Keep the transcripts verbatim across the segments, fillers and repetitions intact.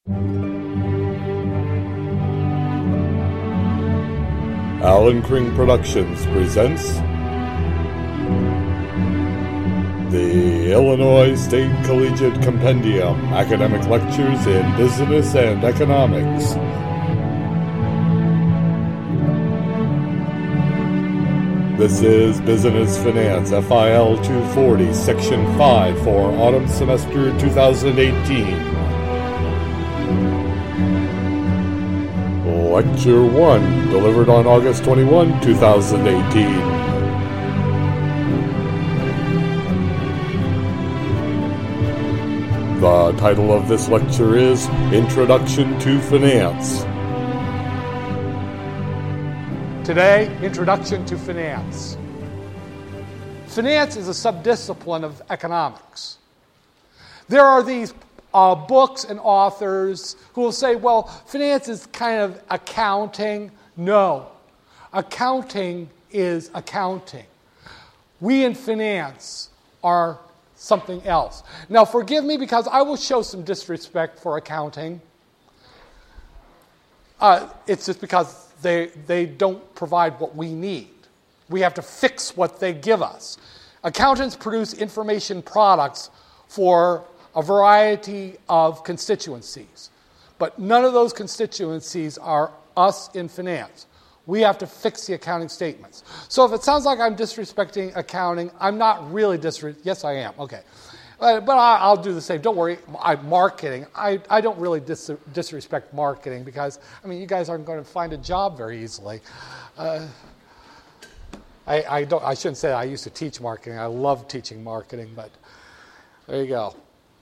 Alan Kring Productions presents the Illinois State Collegiate Compendium, Academic Lectures in Business and Economics. This is Business Finance, F I L two forty, Section five for Autumn Semester twenty eighteen. Lecture one, delivered on August twenty-first, twenty eighteen. The title of this lecture is Introduction to Finance. Today, Introduction to Finance. Finance is a subdiscipline of economics. There are these uh, books and authors who will say, well, finance is kind of accounting. No, accounting is accounting. We in finance are something else. Now, forgive me because I will show some disrespect for accounting. Uh, it's just because They, they don't provide what we need. We have to fix what they give us. Accountants produce information products for a variety of constituencies. But none of those constituencies are us in finance. We have to fix the accounting statements. So if it sounds like I'm disrespecting accounting, I'm not really disrespecting. Yes, I am. Okay. Uh, but I, I'll do the same. Don't worry. I, marketing, I, I don't really dis, disrespect marketing because, I mean, you guys aren't going to find a job very easily. Uh, I, I, don't, I shouldn't say I used to teach marketing. I love teaching marketing, but there you go.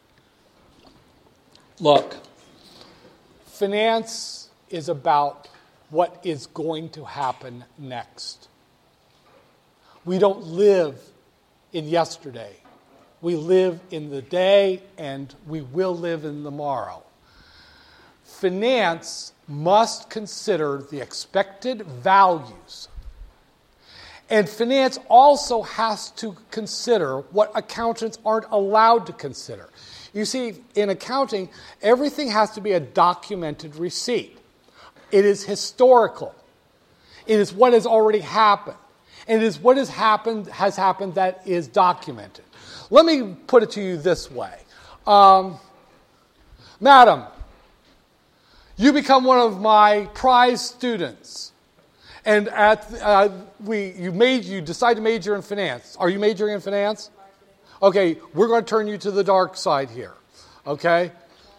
Look, finance is about what is going to happen next. We don't live in yesterday. We live in the day, and we will live in the tomorrow. Finance must consider the expected values. And finance also has to consider what accountants aren't allowed to consider. You see, in accounting, everything has to be a documented receipt. It is historical. It is what has already happened. And it is what has happened, has happened that is documented. Let me put it to you this way. Um, Madam, you become one of my prize students. And at uh, we you made you decide to major in finance. Are you majoring in finance? Okay, we're going to turn you to the dark side here. Okay?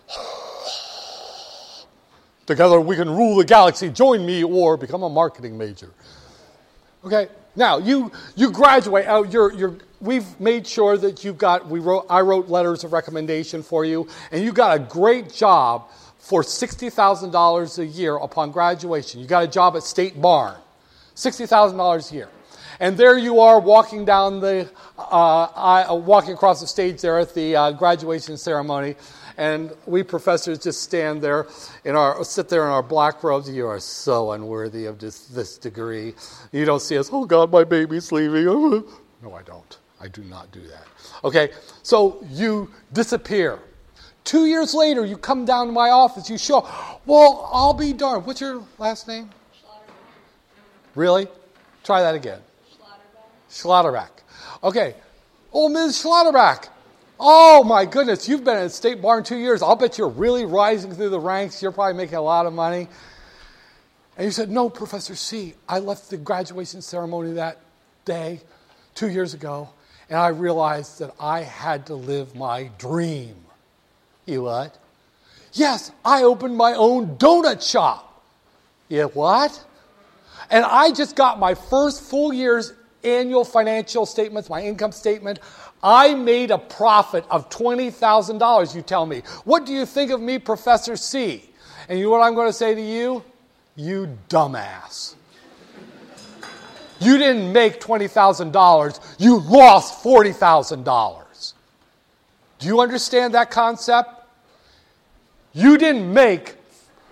Together we can rule the galaxy. Join me or become a marketing major. Okay? Now, you you graduate. Uh, you're you're We've made sure that you've got, we wrote, I wrote letters of recommendation for you, and you got a great job for sixty thousand dollars a year upon graduation. You got a job at State Barn, sixty thousand dollars a year. And there you are walking down the, uh, I, walking across the stage there at the uh, graduation ceremony, and we professors just stand there in our, sit there in our black robes. You are so unworthy of this, this degree. You don't see us, oh God, my baby's leaving. No, I don't. I do not do that. Okay, so you disappear. Two years later, you come down to my office. You show, well, I'll be darned. What's your last name? Schlotterbeck. Really? Try that again. Schlotterbeck. Schlotterbeck. Okay. Oh, Miz Schlotterbeck. Oh, my goodness. You've been at State Barn two years. I'll bet you're really rising through the ranks. You're probably making a lot of money. And you said, no, Professor C, I left the graduation ceremony that day two years ago. And I realized that I had to live my dream. You what? Yes, I opened my own donut shop. You what? And I just got my first full year's annual financial statements, my income statement. I made a profit of twenty thousand dollars, you tell me. What do you think of me, Professor C? And you know what I'm going to say to you? You dumbass. You didn't make twenty thousand dollars. You lost forty thousand dollars. Do you understand that concept? You didn't make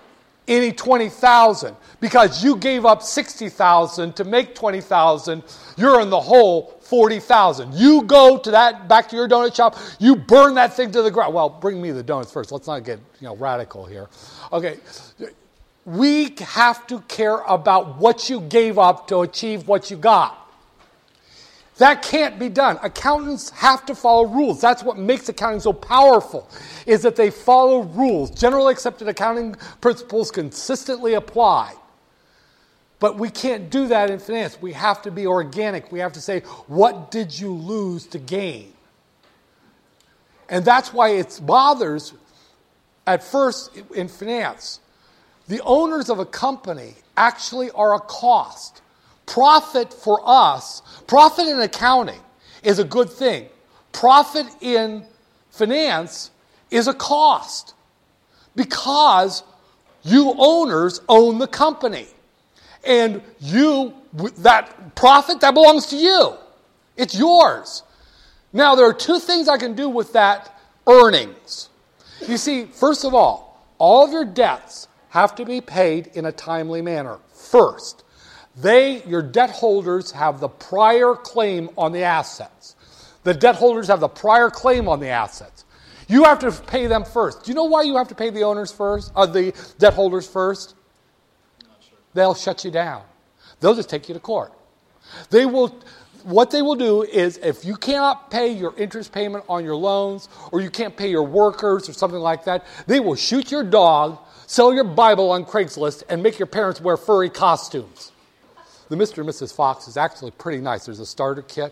any twenty thousand dollars because you gave up sixty thousand dollars to make twenty thousand dollars. You're in the hole forty thousand dollars. You go to that, back to your donut shop, you burn that thing to the ground. Well, bring me the donuts first. Let's not get, you know, radical here. Okay. We have to care about what you gave up to achieve what you got. That can't be done. Accountants have to follow rules. That's what makes accounting so powerful, is that they follow rules. Generally accepted accounting principles consistently apply. But we can't do that in finance. We have to be organic. We have to say, what did you lose to gain? And that's why it bothers, at first, in finance. The owners of a company actually are a cost. Profit for us, profit in accounting is a good thing. Profit in finance is a cost because you owners own the company. And you, that profit, that belongs to you. It's yours. Now, there are two things I can do with that earnings. You see, first of all, all of your debts have to be paid in a timely manner. First, they, your debt holders, have the prior claim on the assets. The debt holders have the prior claim on the assets. You have to pay them first. Do you know why you have to pay the owners first, or the debt holders first? Not sure. They'll shut you down. They'll just take you to court. They will. What they will do is, if you cannot pay your interest payment on your loans, or you can't pay your workers or something like that, they will shoot your dog, sell your Bible on Craigslist, and make your parents wear furry costumes. The Mister and Missus Fox is actually pretty nice. There's a starter kit.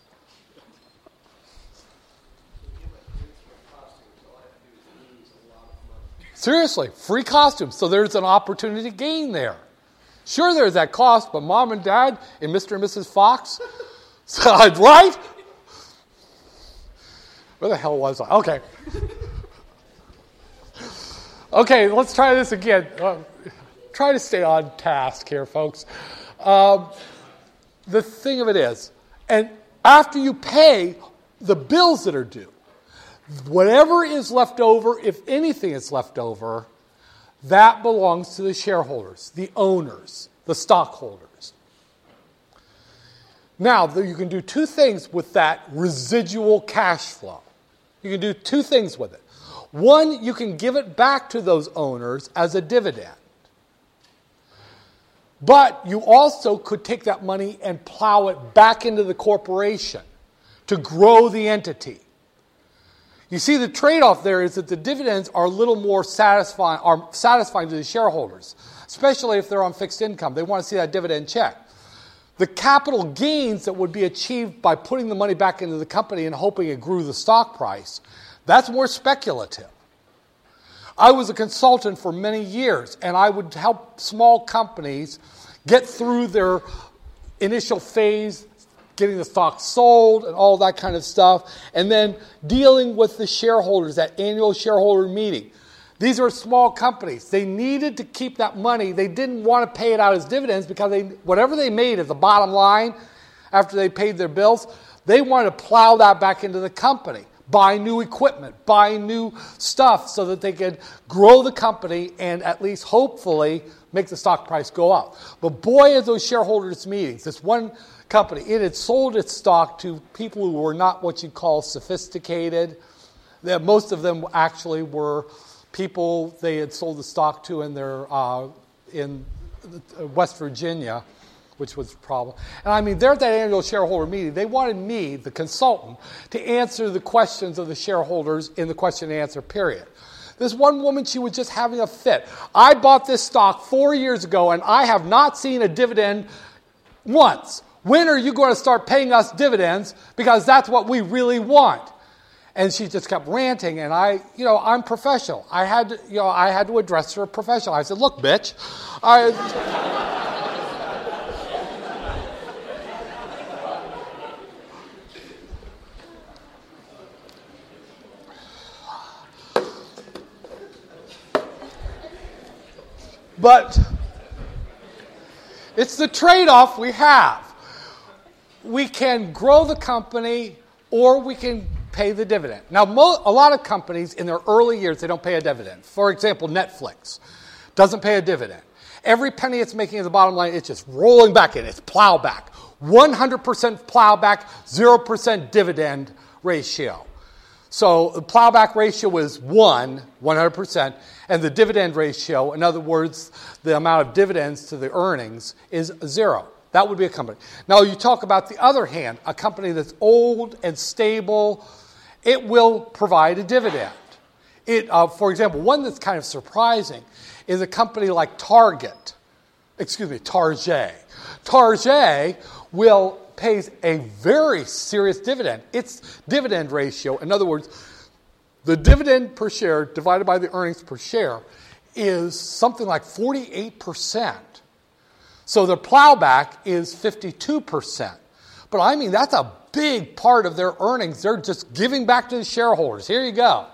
Seriously, free costumes. So there's an opportunity to gain there. Sure, there's that cost, but Mom and Dad and Mister and Missus Fox, right? Where the hell was I? Okay. Okay, let's try this again. Uh, try to stay on task here, folks. Um, the thing of it is, and after you pay the bills that are due, whatever is left over, if anything is left over, that belongs to the shareholders, the owners, the stockholders. Now, you can do two things with that residual cash flow. You can do two things with it. One, you can give it back to those owners as a dividend. But you also could take that money and plow it back into the corporation to grow the entity. You see, the trade-off there is that the dividends are a little more satisfying, are satisfying to the shareholders, especially if they're on fixed income. They want to see that dividend check. The capital gains that would be achieved by putting the money back into the company and hoping it grew the stock price, that's more speculative. I was a consultant for many years, and I would help small companies get through their initial phase, getting the stock sold and all that kind of stuff, and then dealing with the shareholders, that annual shareholder meeting. These are small companies. They needed to keep that money. They didn't want to pay it out as dividends because they, whatever they made at the bottom line after they paid their bills, they wanted to plow that back into the company. Buy new equipment, buy new stuff so that they could grow the company and at least hopefully make the stock price go up. But boy, at those shareholders' meetings, this one company, it had sold its stock to people who were not what you'd call sophisticated. That most of them actually were people they had sold the stock to in their uh, in West Virginia, which was a problem. And I mean, they're at that annual shareholder meeting. They wanted me, the consultant, to answer the questions of the shareholders in the question and answer period. This one woman, she was just having a fit. I bought this stock four years ago, and I have not seen a dividend once. When are you going to start paying us dividends? Because that's what we really want. And she just kept ranting, and I, you know, I'm professional. I had to, you know, I had to address her professional. I said, look, bitch, I... But it's the trade-off we have. We can grow the company or we can pay the dividend. Now, mo- a lot of companies in their early years, they don't pay a dividend. For example, Netflix. doesn't pay a dividend. Every penny it's making at the bottom line, it's just rolling back in. It's plowback. one hundred percent plowback, zero percent dividend ratio. So the plowback ratio is one, one hundred percent, and the dividend ratio, in other words, the amount of dividends to the earnings, is zero. That would be a company. Now you talk about the other hand, a company that's old and stable, it will provide a dividend. It, uh, for example, one that's kind of surprising is a company like Target, excuse me, Target. Target will pays a very serious dividend. Its dividend ratio, in other words, the dividend per share divided by the earnings per share is something like forty-eight percent. So the plowback is fifty-two percent. But I mean, that's a big part of their earnings. They're just giving back to the shareholders. Here you go.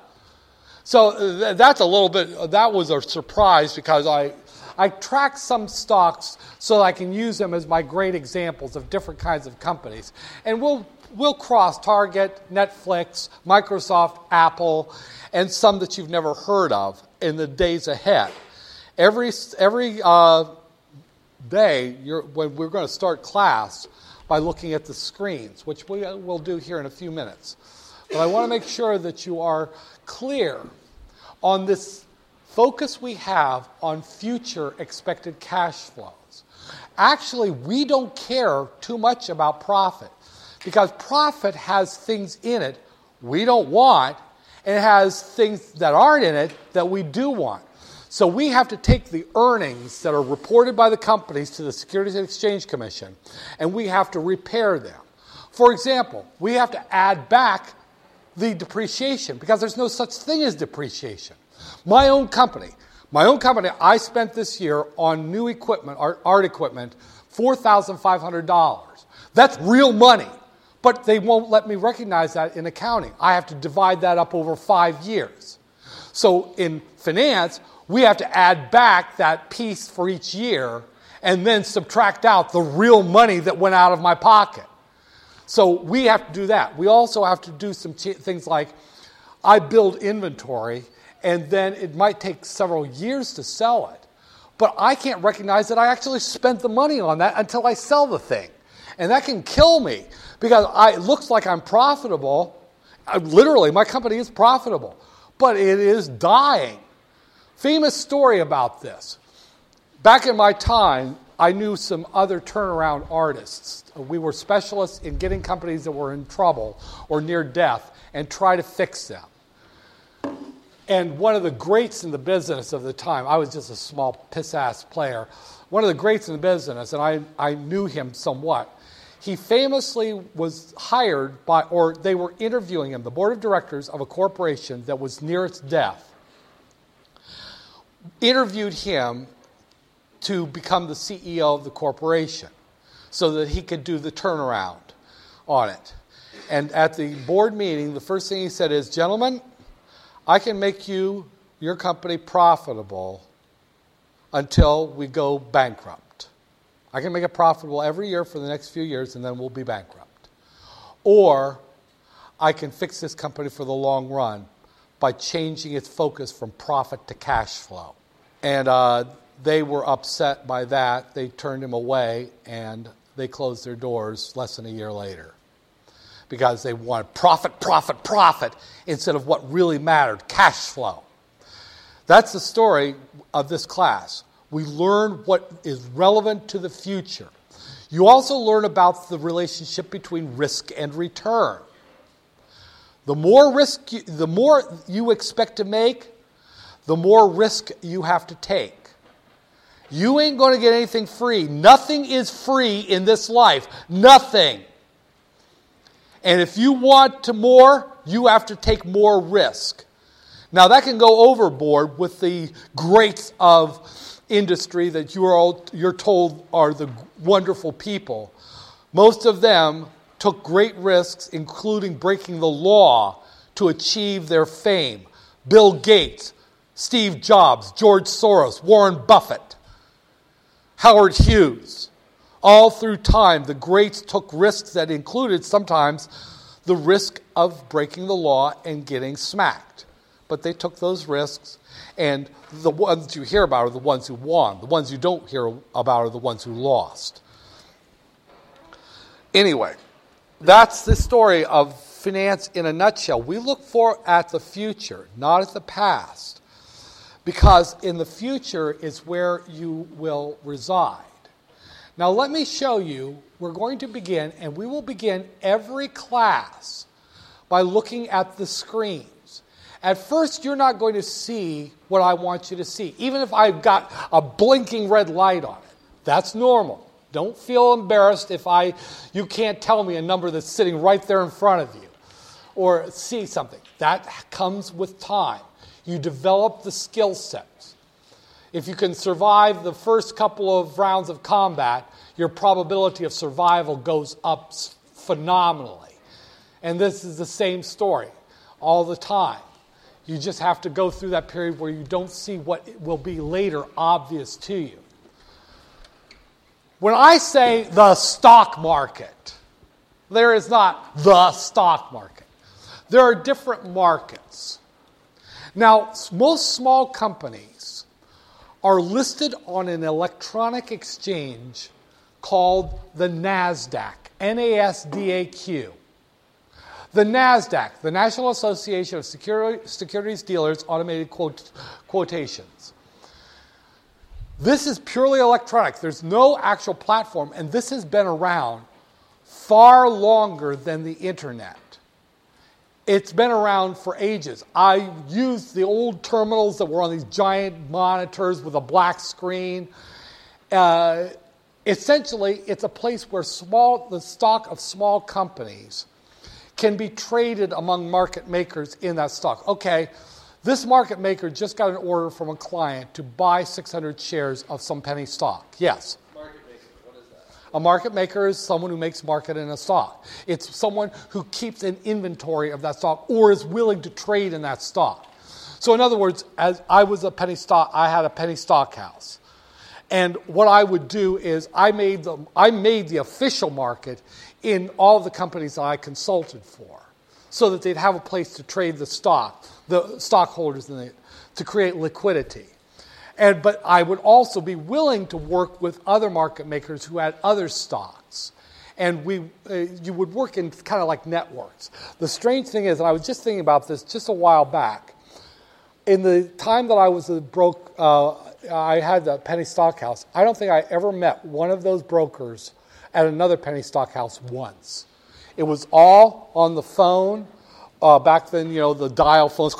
So th- that's a little bit, that was a surprise because I, I track some stocks so that I can use them as my great examples of different kinds of companies. And we'll we'll cross Target, Netflix, Microsoft, Apple, and some that you've never heard of in the days ahead. Every every uh, day, you're, when we're going to start class by looking at the screens, which we will do here in a few minutes. But I want to make sure that you are clear on this focus we have on future expected cash flows. Actually, we don't care too much about profit because profit has things in it we don't want, and it has things that aren't in it that we do want. So we have to take the earnings that are reported by the companies to the Securities and Exchange Commission, and we have to repair them. For example, we have to add back the depreciation because there's no such thing as depreciation. My own company, my own company, I spent this year on new equipment, art, art equipment, four thousand five hundred dollars. That's real money, but they won't let me recognize that in accounting. I have to divide that up over five years. So in finance, we have to add back that piece for each year and then subtract out the real money that went out of my pocket. So we have to do that. We also have to do some ch- things like I build inventory, and then it might take several years to sell it. But I can't recognize that I actually spent the money on that until I sell the thing. And that can kill me because I, it looks like I'm profitable. I, literally, my company is profitable, but it is dying. Famous story about this. Back in my time, I knew some other turnaround artists. We were specialists in getting companies that were in trouble or near death and try to fix them. And one of the greats in the business of the time, I was just a small piss-ass player, one of the greats in the business, and I, I knew him somewhat, he famously was hired by, or they were interviewing him, the board of directors of a corporation that was near its death, interviewed him to become the C E O of the corporation so that he could do the turnaround on it. And at the board meeting, the first thing he said is, gentlemen, I can make you, your company, profitable until we go bankrupt. I can make it profitable every year for the next few years, and then we'll be bankrupt. Or I can fix this company for the long run by changing its focus from profit to cash flow. And uh, they were upset by that. They turned him away, and they closed their doors less than a year later because they wanted profit, profit, profit instead of what really mattered, cash flow. That's the story of this class. We learn what is relevant to the future. You also learn about the relationship between risk and return. The more risk, you, the more you expect to make, the more risk you have to take. You ain't going to get anything free. Nothing is free in this life. Nothing. And if you want to more, you have to take more risk. Now that can go overboard with the greats of industry that you are all, you're told are the wonderful people. Most of them took great risks, including breaking the law to achieve their fame. Bill Gates, Steve Jobs, George Soros, Warren Buffett, Howard Hughes. All through time, the greats took risks that included sometimes the risk of breaking the law and getting smacked. But they took those risks, and the ones you hear about are the ones who won. The ones you don't hear about are the ones who lost. Anyway, that's the story of finance in a nutshell. We look for at the future, not at the past, because in the future is where you will reside. Now let me show you, we're going to begin, and we will begin every class by looking at the screens. At first, you're not going to see what I want you to see, even if I've got a blinking red light on it. That's normal. Don't feel embarrassed if I you can't tell me a number that's sitting right there in front of you or see something. That comes with time. You develop the skill sets. If you can survive the first couple of rounds of combat, your probability of survival goes up phenomenally. And this is the same story all the time. You just have to go through that period where you don't see what will be later obvious to you. When I say the stock market, there is not the stock market. There are different markets. Now, most small companies are listed on an electronic exchange called the NASDAQ, N A S D A Q. The NASDAQ, the National Association of Security, Securities Dealers, Automated quote, Quotations. This is purely electronic. There's no actual platform, and this has been around far longer than the internet. It's been around for ages. I used the old terminals that were on these giant monitors with a black screen. Uh, essentially, it's a place where small the stock of small companies can be traded among market makers in that stock. Okay, this market maker just got an order from a client to buy six hundred shares of some penny stock. Yes? Market maker, what is that? A market maker is someone who makes market in a stock. It's someone who keeps an inventory of that stock or is willing to trade in that stock. So in other words, as I was a penny stock, I had a penny stock house. And what I would do is I made the, I made the official market in all the companies that I consulted for so that they'd have a place to trade the stock, the stockholders, in the, to create liquidity. And but I would also be willing to work with other market makers who had other stocks. And we, uh, you would work in kind of like networks. The strange thing is, and I was just thinking about this just a while back, in the time that I was a broke, uh, I had the penny stock house, I don't think I ever met one of those brokers at another penny stock house once. It was all on the phone. Uh, back then, you know, the dial phones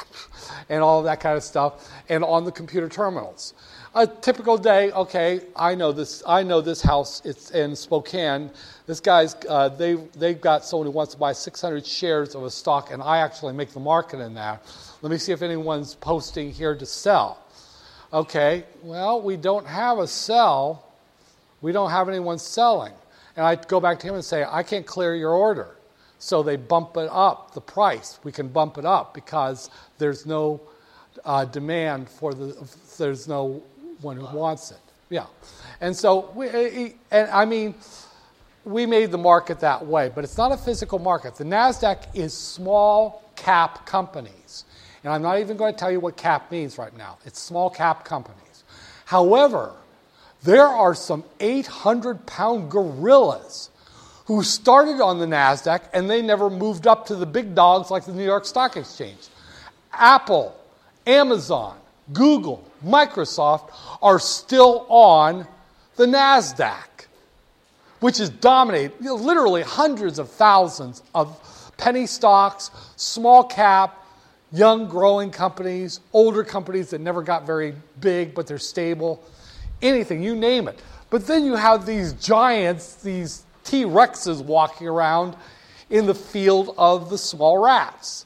and all of that kind of stuff, and on the computer terminals. A typical day, okay, I know this. I know this house. It's in Spokane. This guy's uh, they they've got someone who wants to buy six hundred shares of a stock, and I actually make the market in that. Let me see if anyone's posting here to sell. Okay, well, we don't have a sell. We don't have anyone selling. And I go back to him and say, I can't clear your order. So they bump it up, the price. We can bump it up because there's no uh, demand for the, there's no one who wants it. Yeah. And so, we, and I mean, we made the market that way, but it's not a physical market. The NASDAQ is small cap companies. And I'm not even going to tell you what cap means right now. It's small cap companies. However, there are some eight hundred pound gorillas who started on the NASDAQ and they never moved up to the big dogs like the New York Stock Exchange. Apple, Amazon, Google, Microsoft are still on the NASDAQ, which is dominated, you know, literally hundreds of thousands of penny stocks, small cap, young growing companies, older companies that never got very big but they're stable. Anything, you name it. But then you have these giants, these T-Rexes walking around in the field of the small rats.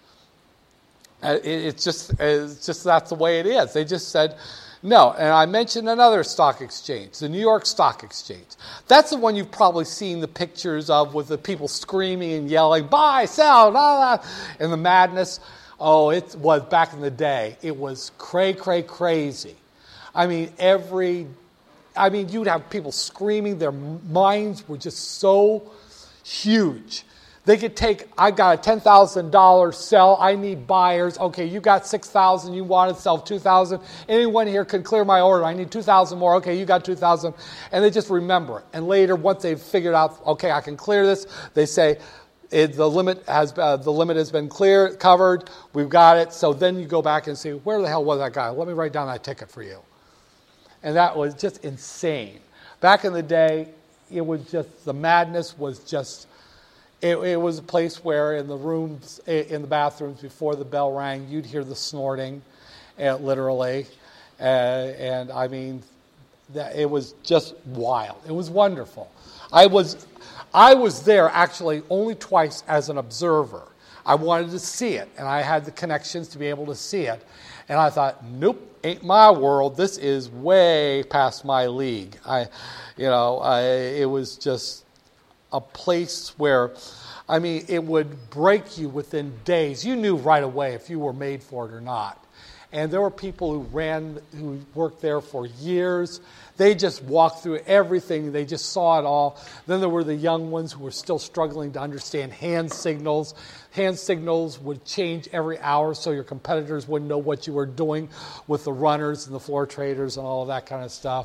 Uh, it, it's just, it's just that's the way it is. They just said no. And I mentioned another stock exchange, the New York Stock Exchange. That's the one you've probably seen the pictures of with the people screaming and yelling, buy, sell, blah, blah, and the madness. Oh, it was back in the day. It was cray, cray, crazy. I mean, every, I mean, you'd have people screaming. Their minds were just so huge They could take, I got a ten thousand dollars sell, I need buyers. Okay, you got six thousand dollars, you want to sell two thousand dollars. Anyone here can clear my order. I need two thousand dollars more. Okay, you got two thousand dollars. And they just remember it. And later, once they've figured out, okay, I can clear this, they say, it, the limit has uh, the limit has been cleared, covered, we've got it. So then you go back and see, where the hell was that guy? Let me write down that ticket for you. And that was just insane. Back in the day, it was just, the madness was just, It, it was a place where in the rooms, in the bathrooms before the bell rang, you'd hear the snorting, uh, literally. Uh, and I mean, that, it was just wild. It was wonderful. I was, I was there actually only twice as an observer. I wanted to see it, and I had the connections to be able to see it. And I thought, nope, ain't my world. This is way past my league. I, you know, I, it was just a place where, I mean, it would break you within days. You knew right away if you were made for it or not. And there were people who ran, who worked there for years. They just walked through everything. They just saw it all. Then there were the young ones who were still struggling to understand hand signals. Hand signals would change every hour so your competitors wouldn't know what you were doing with the runners and the floor traders and all of that kind of stuff.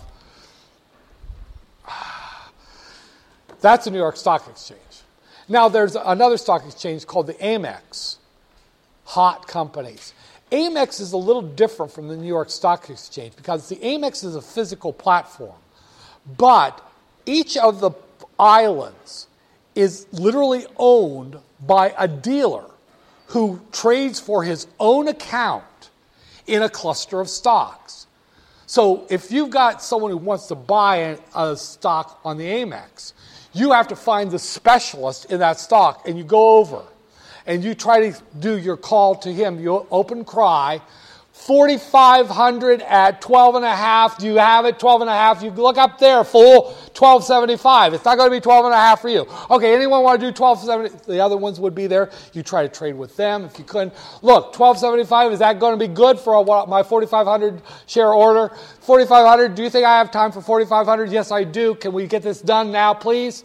That's the New York Stock Exchange. Now, there's another stock exchange called the Amex. Hot companies. Amex is a little different from the New York Stock Exchange because the Amex is a physical platform. But each of the islands is literally owned by a dealer who trades for his own account in a cluster of stocks. So if you've got someone who wants to buy a, a stock on the Amex, you have to find the specialist in that stock, and you go over, and you try to do your call to him. You open cry, forty-five hundred at twelve and a half. Do you have it? twelve and a half. You look up there, fool, twelve seventy-five. It's not going to be twelve and a half for you. Okay, anyone want to do twelve seventy? The other ones would be there. You try to trade with them if you couldn't. Look, twelve seventy-five, is that going to be good for a, my forty-five hundred share order? forty-five hundred, do you think I have time for forty-five hundred? Yes, I do. Can we get this done now, please?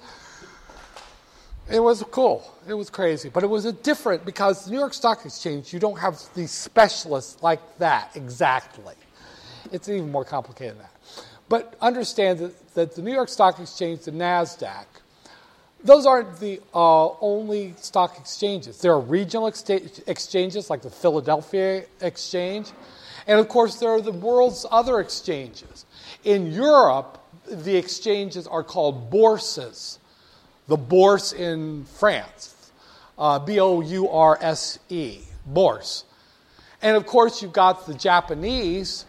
It was cool. It was crazy. But it was a different, because the New York Stock Exchange, you don't have these specialists like that exactly. It's even more complicated than that. But understand that, that the New York Stock Exchange, the NASDAQ, those aren't the uh, only stock exchanges. There are regional ex- exchanges like the Philadelphia Exchange. And of course, there are the world's other exchanges. In Europe, the exchanges are called bourses. The Bourse in France, uh, B O U R S E, Bourse. And of course, you've got the Japanese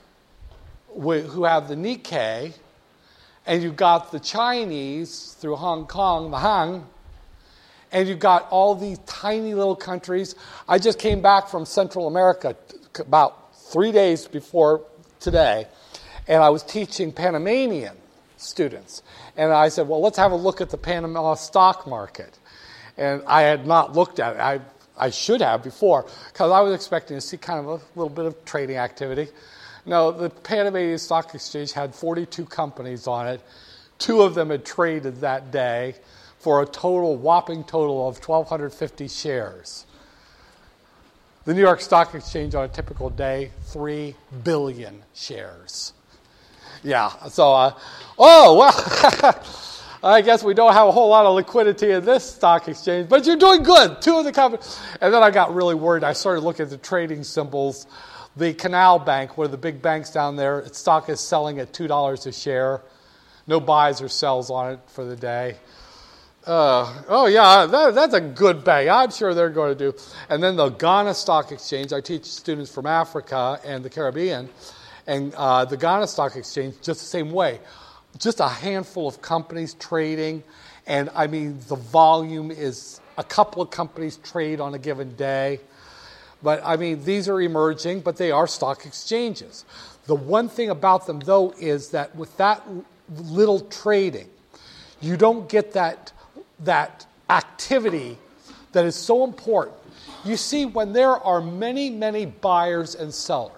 who have the Nikkei, and you've got the Chinese through Hong Kong, the Hang, and you've got all these tiny little countries. I just came back from Central America about three days before today, and I was teaching Panamanian students. And I said, well, let's have a look at the Panama stock market. And I had not looked at it. I, I should have before, because I was expecting to see kind of a little bit of trading activity. No, the Panamanian Stock Exchange had forty-two companies on it. Two of them had traded that day for a total, whopping total of one thousand two hundred fifty shares. The New York Stock Exchange on a typical day, three billion shares. Yeah, so, uh, oh, well, I guess we don't have a whole lot of liquidity in this stock exchange, but you're doing good. Two of the companies. And then I got really worried. I started looking at the trading symbols. The Canal Bank, one of the big banks down there, its stock is selling at two dollars a share. No buys or sells on it for the day. Uh, oh, yeah, that, that's a good bank. I'm sure they're going to do. And then the Ghana Stock Exchange, I teach students from Africa and the Caribbean. And uh, the Ghana Stock Exchange, just the same way. Just a handful of companies trading. And, I mean, the volume is a couple of companies trade on a given day. But, I mean, these are emerging, but they are stock exchanges. The one thing about them, though, is that with that little trading, you don't get that, that activity that is so important. You see, when there are many, many buyers and sellers,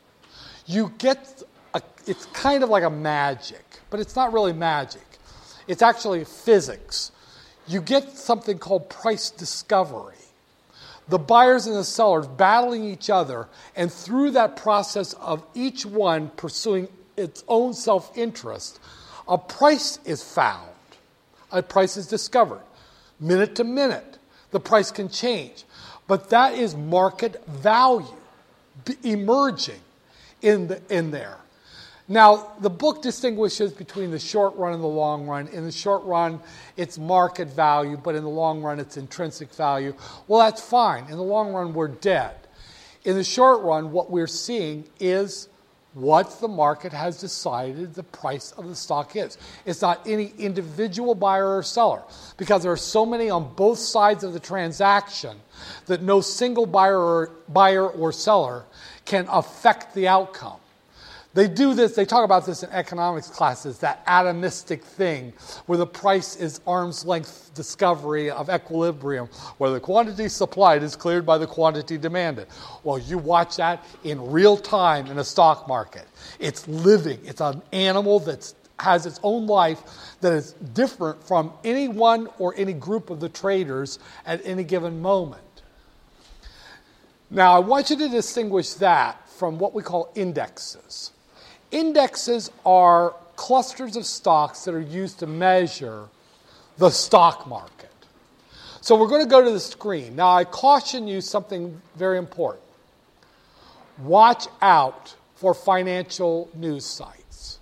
you get, a, it's kind of like a magic, but it's not really magic. It's actually physics. you get something called price discovery. The buyers and the sellers battling each other, and through that process of each one pursuing its own self-interest, a price is found. A price is discovered. Minute to minute, the price can change. But that is market value emerging in, the, in there. Now, the book distinguishes between the short run and the long run. In the short run, it's market value, but in the long run, it's intrinsic value. Well, that's fine. In the long run, we're dead. In the short run, what we're seeing is what the market has decided the price of the stock is. It's not any individual buyer or seller, because there are so many on both sides of the transaction that no single buyer or, buyer or seller can affect the outcome. They do this, they talk about this in economics classes, that atomistic thing where the price is arm's length discovery of equilibrium, where the quantity supplied is cleared by the quantity demanded. Well, you watch that in real time in a stock market. It's living. It's an animal that has its own life that is different from any one or any group of the traders at any given moment. Now, I want you to distinguish that from what we call indexes. Indexes are clusters of stocks that are used to measure the stock market. So we're going to go to the screen. Now, I caution you something very important. Watch out for financial news sites.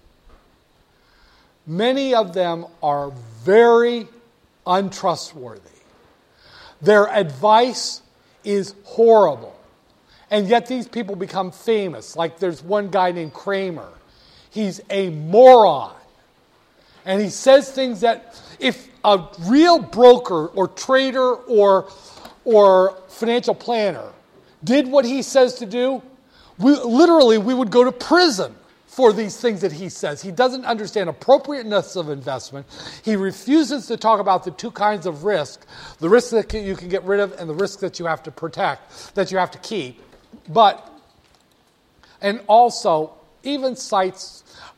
Many of them are very untrustworthy. Their advice is horrible. And yet these people become famous. Like there's one guy named Kramer. He's a moron. And he says things that if a real broker or trader or, or financial planner did what he says to do, we, literally we would go to prison for these things that he says. He doesn't understand appropriateness of investment. He refuses to talk about the two kinds of risk, the risk that you can get rid of and the risk that you have to protect, that you have to keep. But, and also, even sites,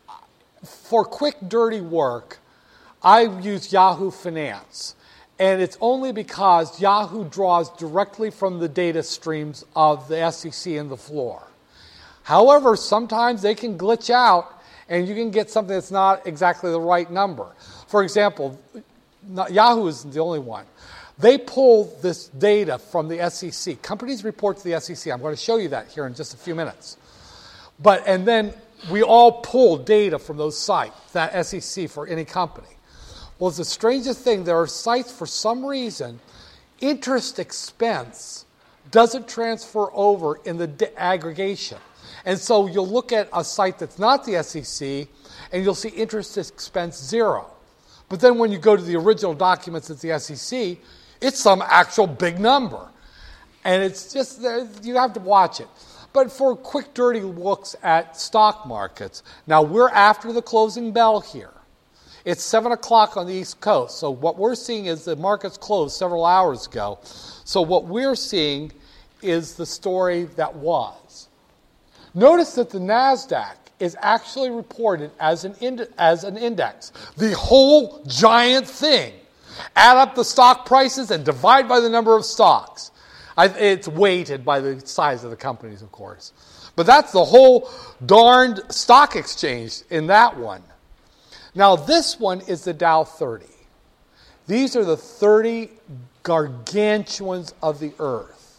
for quick, dirty work, I use Yahoo Finance. And it's only because Yahoo draws directly from the data streams of the S E C and the floor. However, sometimes they can glitch out and you can get something that's not exactly the right number. For example, Yahoo isn't the only one. They pull this data from the S E C. Companies report to the S E C. I'm going to show you that here in just a few minutes. But and then we all pull data from those sites, that S E C for any company. Well, it's the strangest thing. There are sites, for some reason, interest expense doesn't transfer over in the de- aggregation. And so you'll look at a site that's not the S E C, and you'll see interest expense zero. But then when you go to the original documents at the S E C, it's some actual big number. And it's just, you have to watch it. But for quick, dirty looks at stock markets, now we're after the closing bell here. It's seven o'clock on the East Coast. So what we're seeing is the markets closed several hours ago. So what we're seeing is the story that was. Notice that the NASDAQ is actually reported as an ind- as an index. The whole giant thing. Add up the stock prices and divide by the number of stocks. I, it's weighted by the size of the companies, of course. But that's the whole darned stock exchange in that one. Now, this one is the Dow thirty. These are the thirty gargantuans of the earth.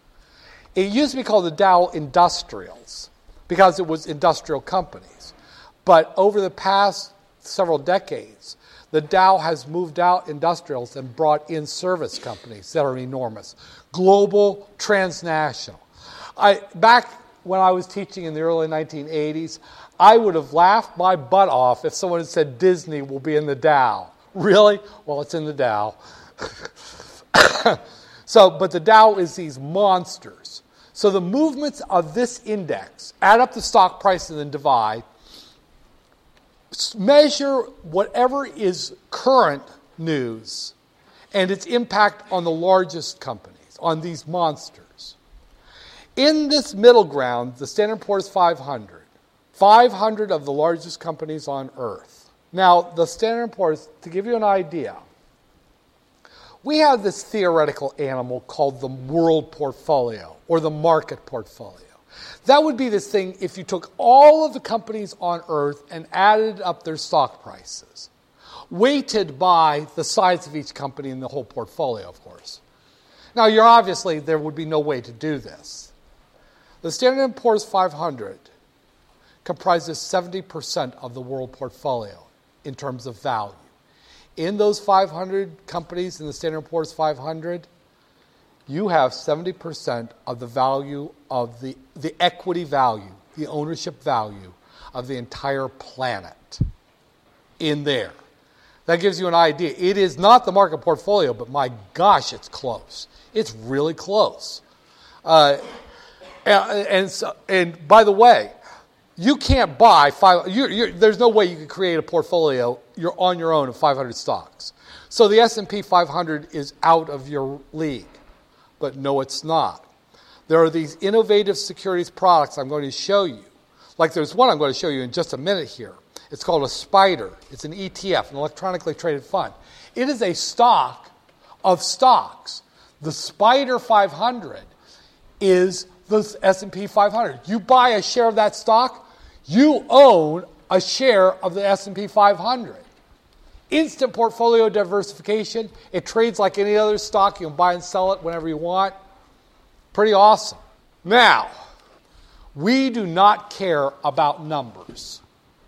It used to be called the Dow Industrials because it was industrial companies. But over the past several decades, the Dow has moved out industrials and brought in service companies that are enormous. Global, transnational. I, back when I was teaching in the early nineteen eighties, I would have laughed my butt off if someone had said Disney will be in the Dow. Really? Well, it's in the Dow. So, but the Dow is these monsters. So the movements of this index, add up the stock price and then divide, measure whatever is current news and its impact on the largest companies, on these monsters. In this middle ground, the Standard and Poor's five hundred, five hundred of the largest companies on earth. Now, the Standard and Poor's, to give you an idea, we have this theoretical animal called the world portfolio or the market portfolio. That would be this thing if you took all of the companies on Earth and added up their stock prices, weighted by the size of each company in the whole portfolio, of course. Now, you're obviously, there would be no way to do this. The Standard and Poor's five hundred comprises seventy percent of the world portfolio in terms of value. In those five hundred companies in the Standard and Poor's five hundred, you have seventy percent of the value of the, the equity value, the ownership value of the entire planet in there. That gives you an idea. It is not the market portfolio, but my gosh, it's close. It's really close. Uh, and, and, so, and by the way, you can't buy five. You're, you're, there's no way you can create a portfolio. You're on your own of five hundred stocks. So the S and P five hundred is out of your league. But no, it's not. There are these innovative securities products I'm going to show you. Like there's one I'm going to show you in just a minute here. It's called a SPDR. It's an E T F, an electronically traded fund. It is a stock of stocks. The SPDR five hundred is the S and P five hundred. You buy a share of that stock, you own a share of the S and P five hundred. Instant portfolio diversification. It trades like any other stock. You can buy and sell it whenever you want. Pretty awesome. Now, we do not care about numbers.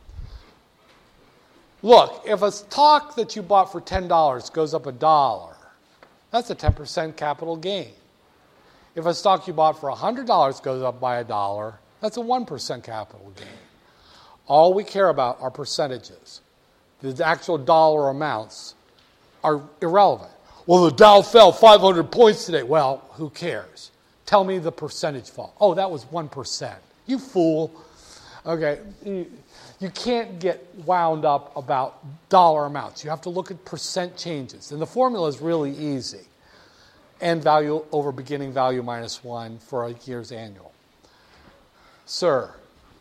Look, if a stock that you bought for ten dollars goes up a dollar, that's a ten percent capital gain. If a stock you bought for one hundred dollars goes up by a dollar, that's a one percent capital gain. All we care about are percentages. The actual dollar amounts are irrelevant. Well, the Dow fell five hundred points today. Well, who cares? Tell me the percentage fall. Oh, that was one percent. You fool. Okay, you, you can't get wound up about dollar amounts. You have to look at percent changes. And the formula is really easy. End value over beginning value minus one for a year's annual. Sir,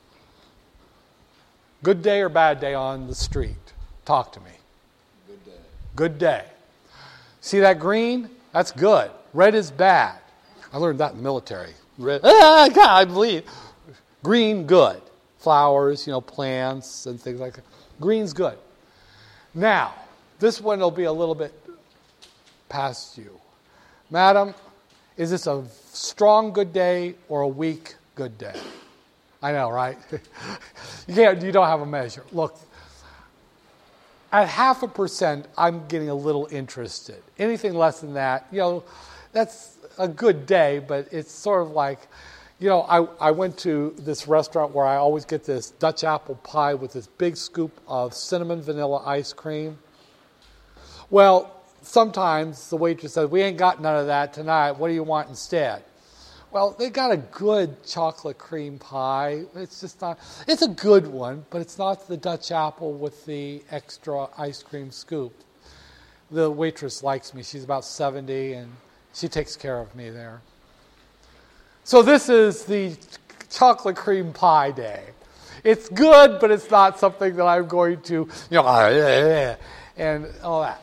good day or bad day on the street? Talk to me. Good day. Good day. See that green? That's good. Red is bad. I learned that in the military. Red, ah, God, I bleed. Green, good. Flowers, you know, plants and things like that. Green's good. Now, this one will be a little bit past you. Madam, is this a strong good day or a weak good day? I know, right? you can't. You don't have a measure. Look, at half a percent, I'm getting a little interested. Anything less than that, you know, that's a good day, but it's sort of like, you know, I, I went to this restaurant where I always get this Dutch apple pie with this big scoop of cinnamon vanilla ice cream. Well, sometimes the waitress says, we ain't got none of that tonight. What do you want instead? Well, they got a good chocolate cream pie. It's just not, it's a good one, but it's not the Dutch apple with the extra ice cream scoop. The waitress likes me. She's about seventy, and she takes care of me there. So this is the chocolate cream pie day. It's good, but it's not something that I'm going to, you know, and all that.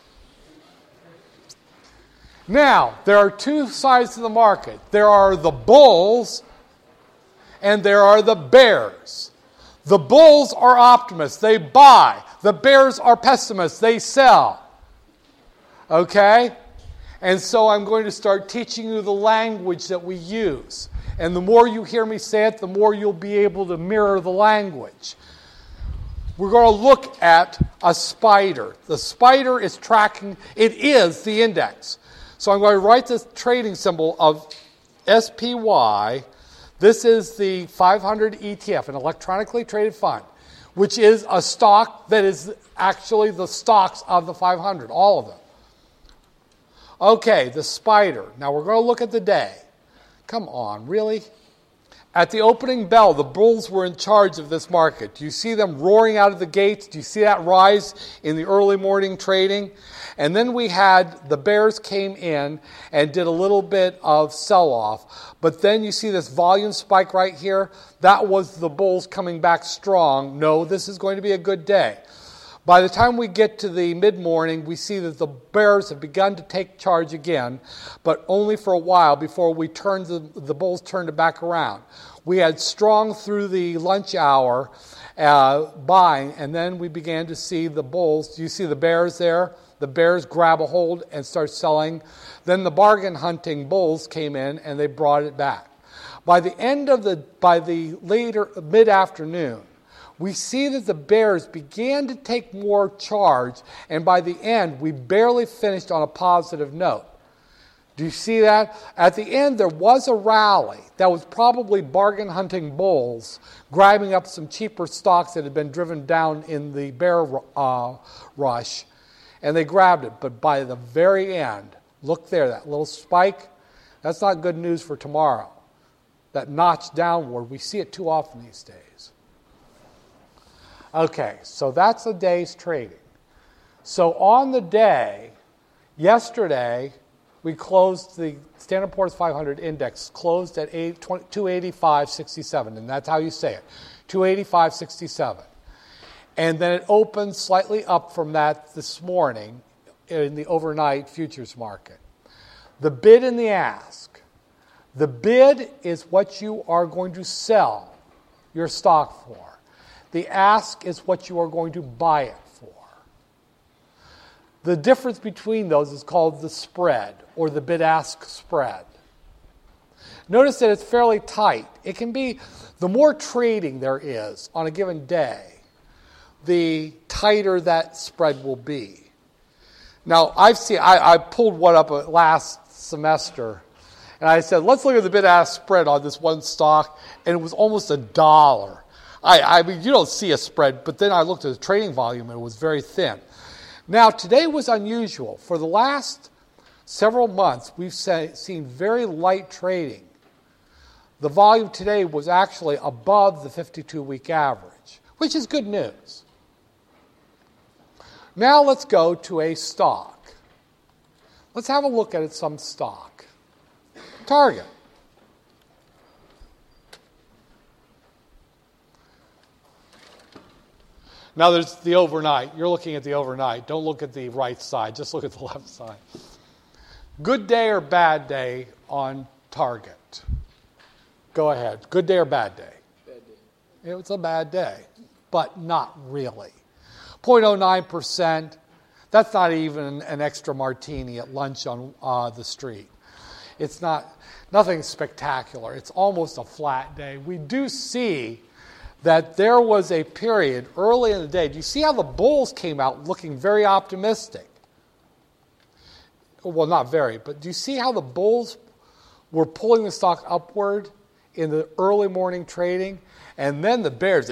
Now, there are two sides to the market. There are the bulls and there are the bears. The bulls are optimists. They buy. The bears are pessimists. They sell. Okay? And so I'm going to start teaching you the language that we use. And the more you hear me say it, the more you'll be able to mirror the language. We're going to look at a SPDR. The SPDR is tracking, it is the index. So I'm going to write this trading symbol of S P Y. This is the five hundred E T F, an electronically traded fund, which is a stock that is actually the stocks of the five hundred, all of them. Okay, the SPDR. Now we're going to look at the day. Come on, really? At the opening bell, the bulls were in charge of this market. Do you see them roaring out of the gates? Do you see that rise in the early morning trading? And then we had the bears came in and did a little bit of sell-off. But then you see this volume spike right here. That was the bulls coming back strong. No, this is going to be a good day. By the time we get to the mid-morning, we see that the bears have begun to take charge again, but only for a while before we turned the, the bulls turned it back around. We had strong through the lunch hour uh, buying, and then we began to see the bulls. You see the bears there? The bears grab a hold and start selling. Then the bargain hunting bulls came in and they brought it back. By the end of the, by the later mid-afternoon, we see that the bears began to take more charge, and by the end, we barely finished on a positive note. Do you see that? At the end, there was a rally that was probably bargain hunting bulls grabbing up some cheaper stocks that had been driven down in the bear uh, rush, and they grabbed it. But by the very end, look there, that little spike, that's not good news for tomorrow. That notch downward, we see it too often these days. Okay, so that's a day's trading. So on the day, yesterday, we closed the Standard and Poor's five hundred index, closed at two eighty-five sixty-seven, and that's how you say it, two eighty-five sixty-seven. And then it opened slightly up from that this morning in the overnight futures market. The bid and the ask. The bid is what you are going to sell your stock for. The ask is what you are going to buy it for. The difference between those is called the spread, or the bid-ask spread. Notice that it's fairly tight. It can be, the more trading there is on a given day, the tighter that spread will be. Now, I've seen, I, I pulled one up last semester, and I said, let's look at the bid-ask spread on this one stock, and it was almost a dollar. I, I mean, you don't see a spread, but then I looked at the trading volume, and it was very thin. Now, today was unusual. For the last several months, we've say, seen very light trading. The volume today was actually above the fifty-two week average, which is good news. Now let's go to a stock. Let's have a look at some stock. Target. Now there's the overnight. You're looking at the overnight. Don't look at the right side. Just look at the left side. Good day or bad day on Target? Go ahead. Good day or bad day? Bad day. It was a bad day, but not really. zero point zero nine percent. That's not even an extra martini at lunch on uh, the street. It's not nothing spectacular. It's almost a flat day. We do see that there was a period early in the day. Do you see how the bulls came out looking very optimistic? Well, not very, but do you see how the bulls were pulling the stock upward in the early morning trading? And then the bears,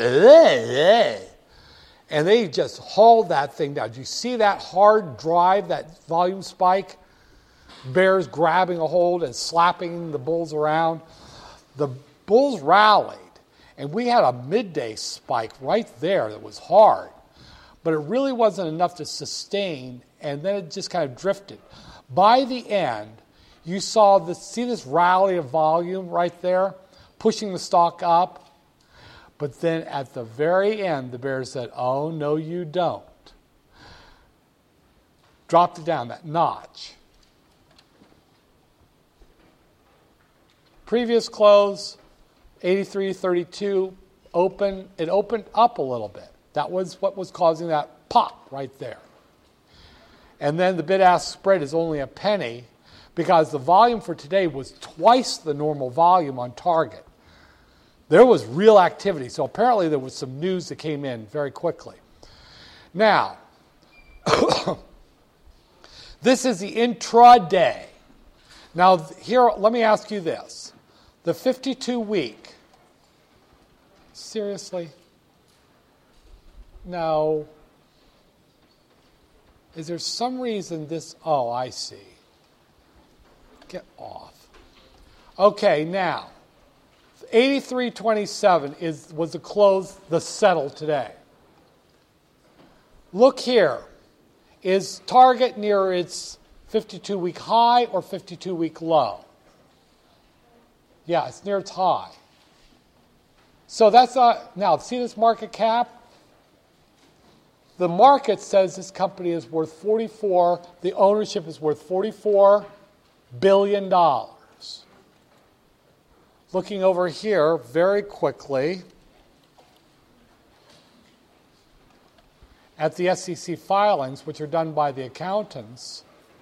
and they just hauled that thing down. Do you see that hard drive, that volume spike? Bears grabbing a hold and slapping the bulls around. The bulls rallied. And we had a midday spike right there that was hard. But it really wasn't enough to sustain, and then it just kind of drifted. By the end, you saw this, see this rally of volume right there, pushing the stock up? But then at the very end, the bears said, oh, no, you don't. Dropped it down, that notch. Previous close, eighty-three thirty-two, open. It opened up a little bit. That was what was causing that pop right there. And then the bid-ask spread is only a penny because the volume for today was twice the normal volume on Target. There was real activity, so apparently there was some news that came in very quickly. Now, this is the intraday. Now, here, let me ask you this. The fifty-two week, seriously? No. Is there some reason this, oh, I see. Get off. Okay, now, eighty-three twenty-seven is was the close, the settle today. Look here. Is Target near its fifty-two week high or fifty-two week low? Yeah, it's near its high. So that's not, now see this market cap? The market says this company is worth forty-four, the ownership is worth forty-four billion dollars. Looking over here very quickly at the S E C filings, which are done by the accountants,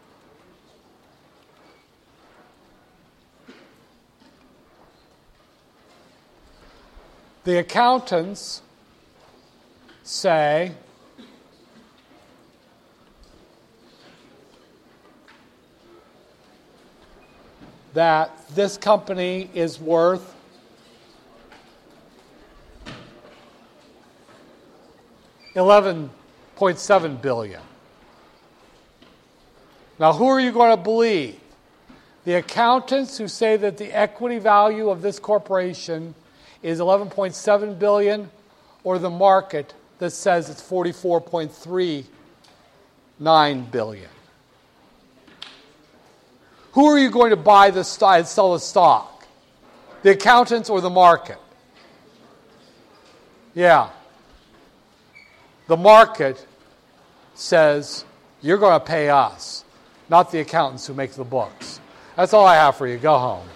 the accountants say that this company is worth eleven point seven billion dollars. Now, who are you going to believe? The accountants who say that the equity value of this corporation is eleven point seven billion dollars, or the market that says it's forty-four point three nine billion dollars? Who are you going to buy the stock and sell the stock? The accountants or the market? Yeah. The market says you're going to pay us, not the accountants who make the books. That's all I have for you. Go home.